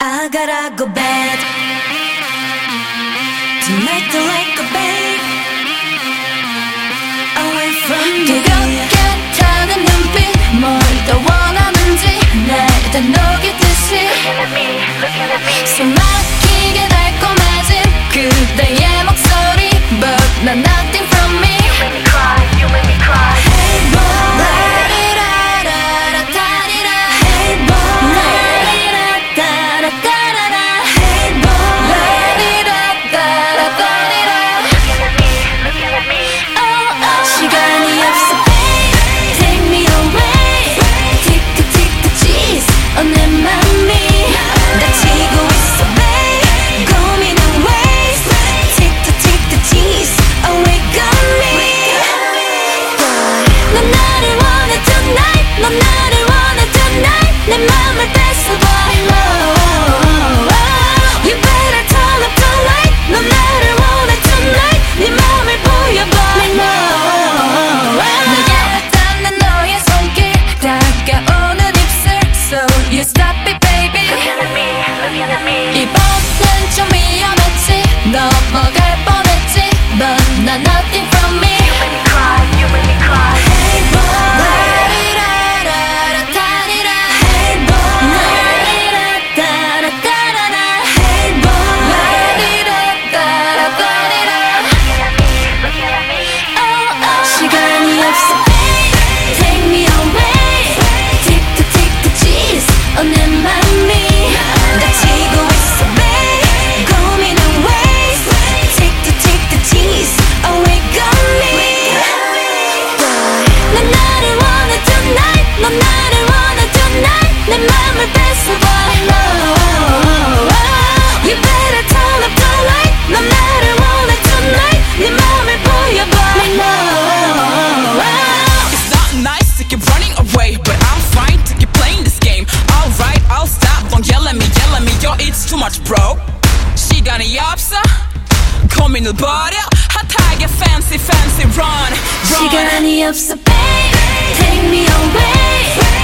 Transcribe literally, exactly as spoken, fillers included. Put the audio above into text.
I gotta go bed tonight, to like a babe away from me. 두렵게 타는 눈빛 뭘 더 원하는지 날 다 녹이듯이 숨 막히게 달콤해진 그대의 목소리 But not nothing from me. You make me cry, you make me cry. Hey boy, 라리라라라 타리라. Hey boy, 라리라따라 따라라. Hey boy, 라리라따라 따리라. Looking at me, looking at me. Oh oh. 시간이 없어, babe. Take me away. Tick tick cheese. 어 내 맘이 다치고 있어, babe. 고민은 waste. Tick tick cheese. Awake on me. 넌 나를 원해 tonight. 넌 나를 원해 tonight. 내 맘을 뺏어봐. You better turn up the light. 넌 나를 원해 tonight. 네 맘을 보여봐. 내게 닿는 너의 손길 다가오는 입술 So you stop it baby. Looking at me, looking at me. 이번엔 좀 위험했지. 넘어갈 뻔했지 But not nothing from me. You make me cry, you make me cry. Hey boy, 라리라라라 타리라. Hey boy, 라리라따라 따라라. Hey boy, 라리라따라 따리라. Looking at me, looking at me. Oh oh. 시간이 없어, babe. Take me away. Tick tick cheese. 어 내 맘이 다치고 있어, babe. 고민은 waste. Tick tick cheese. Awake on me. 넌 나를 원해 tonight. 넌 나를 원해 tonight. 내 맘을 뺏어봐. You better turn up the light. 넌 나를 원해 tonight. 네 맘을 보여봐. It's not nice to keep running away, but I'm fine to keep playing this game. Alright, I'll stop. Don't yell at me, yell at me, yo, it's too much, bro. 시간이 없어. 고민을 버려. 핫하게 fancy, fancy, run, run. 시간이 없어, babe. Take me away.